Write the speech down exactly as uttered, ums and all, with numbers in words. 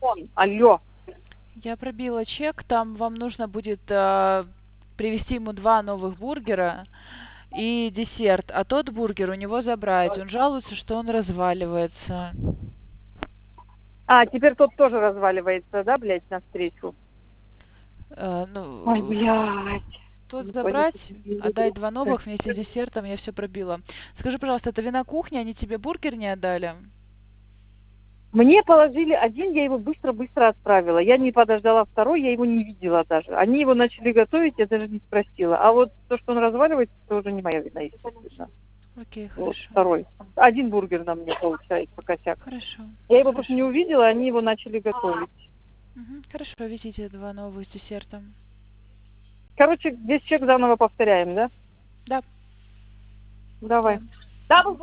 телефон. Алло. Я пробила чек, там вам нужно будет э, привезти ему два новых бургера и десерт, а тот бургер у него забрать. Он жалуется, что он разваливается. А, теперь тот тоже разваливается, да, блядь, навстречу? Э, Ой, ну, блядь. тот Господи, забрать, ты- отдать два новых вместе с десертом, я все пробила. Скажи, пожалуйста, это вина кухни, они тебе бургер не отдали? Мне положили один, я его быстро-быстро отправила. Я не подождала второй, я его не видела даже. Они его начали готовить, я даже не спросила. А вот то, что он разваливается, это уже не моя вина, естественно. Окей, Вот хорошо. второй. Один бургер на мне получается, косяк. Хорошо. Я его Хорошо. просто не увидела, они его начали готовить. Угу, хорошо, везите два новых с десертом. Короче, весь чек заново повторяем, да? Да. Давай. Да. Да,